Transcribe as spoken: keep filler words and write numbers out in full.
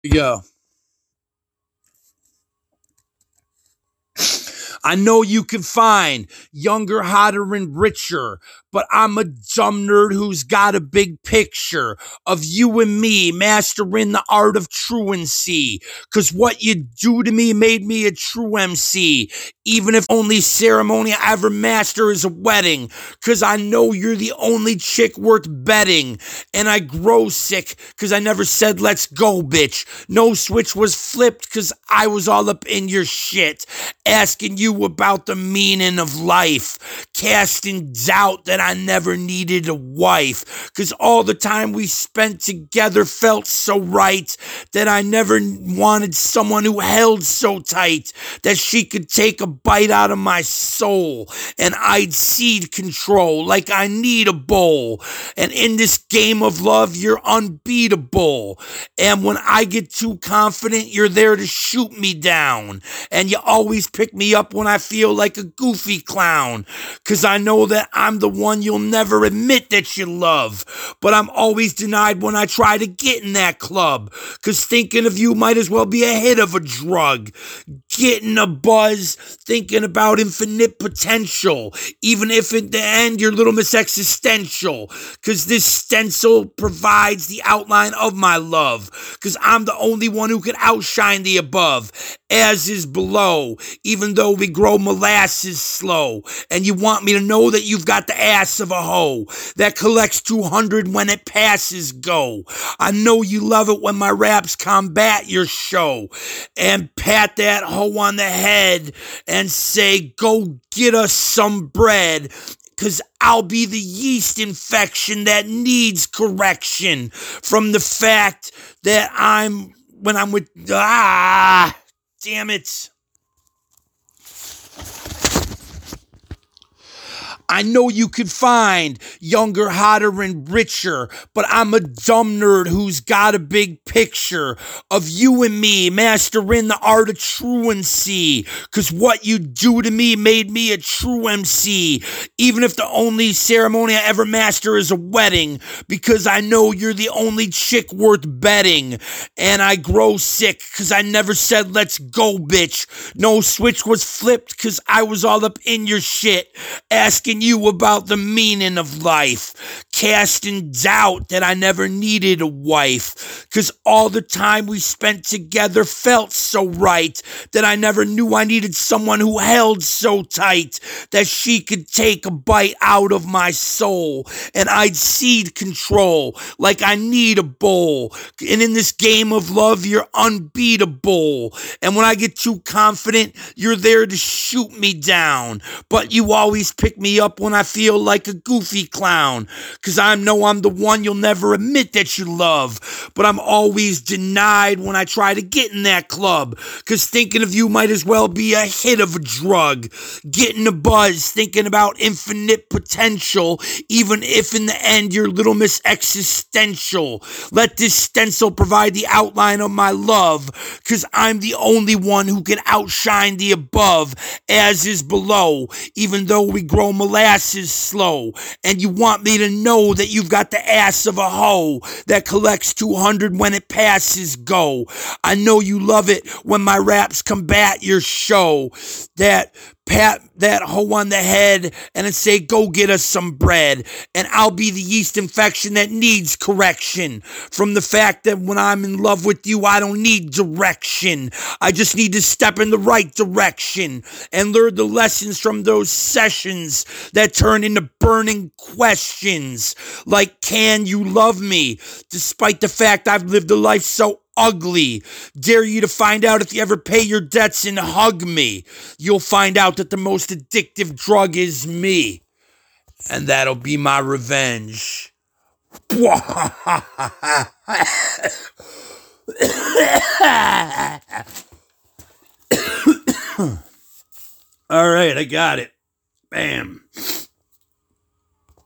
Yo, I know you can find younger, hotter, and richer, but I'm a dumb nerd who's got a big picture of you and me mastering the art of truancy. Cause what you do to me made me a true M C, even if only ceremony I ever master is a wedding. Cause I know you're the only chick worth betting. And I grow sick cause I never said let's go, bitch. No switch was flipped cause I was all up in your shit, asking you about the meaning of life, casting doubt that I never needed a wife, cause all the time we spent together felt so right, that I never wanted someone who held so tight, that she could take a bite out of my soul, and I'd cede control like I need a bowl, and in this game of love you're unbeatable, and when I get too confident you're there to shoot me down, and you always pick me up when I feel like a goofy clown, cause I know that I'm the one you'll never admit that you love, but I'm always denied when I try to get in that club, cause thinking of you might as well be a hit of a drug, getting a buzz, thinking about infinite potential, even if in the end you're little miss existential, cause this stencil provides the outline of my love, cause I'm the only one who can outshine the above, as is below, even though we grow molasses slow, and you want me to know that you've got the ass of a hoe, that collects two hundred when it passes go. I know you love it when my raps combat your show, and pat that hoe on the head, and say, go get us some bread, cause I'll be the yeast infection that needs correction, from the fact that I'm, when I'm with, ah, damn it. I know you could find younger, hotter, and richer, but I'm a dumb nerd who's got a big picture of you and me mastering the art of truancy, cause what you do to me made me a true M C, even if the only ceremony I ever master is a wedding, because I know you're the only chick worth betting, and I grow sick cause I never said let's go, bitch. No switch was flipped cause I was all up in your shit, asking you about the meaning of life, casting doubt that I never needed a wife, cause all the time we spent together felt so right, that I never knew I needed someone who held so tight, that she could take a bite out of my soul, and I'd cede control like I need a bowl, and in this game of love you're unbeatable, and when I get too confident you're there to shoot me down, but you always pick me up when I feel like a goofy clown, cause I know I'm the one you'll never admit that you love, but I'm always denied when I try to get in that club, cause thinking of you might as well be a hit of a drug, getting a buzz, thinking about infinite potential, even if in the end you're little miss existential. Let this stencil provide the outline of my love, cause I'm the only one who can outshine the above, as is below, even though we grow molasses slow, and you want me to know that you've got the ass of a hoe that collects two hundred when it passes go. I know you love it when my raps combat your show, that pat that hoe on the head and then say go get us some bread, and I'll be the yeast infection that needs correction, from the fact that when I'm in love with you I don't need direction, I just need to step in the right direction and learn the lessons from those sessions that turn into burning questions, like can you love me despite the fact I've lived a life so ugly? Dare you to find out if you ever pay your debts and hug me. You'll find out that the most addictive drug is me, and that'll be my revenge. All right, I got it. Bam.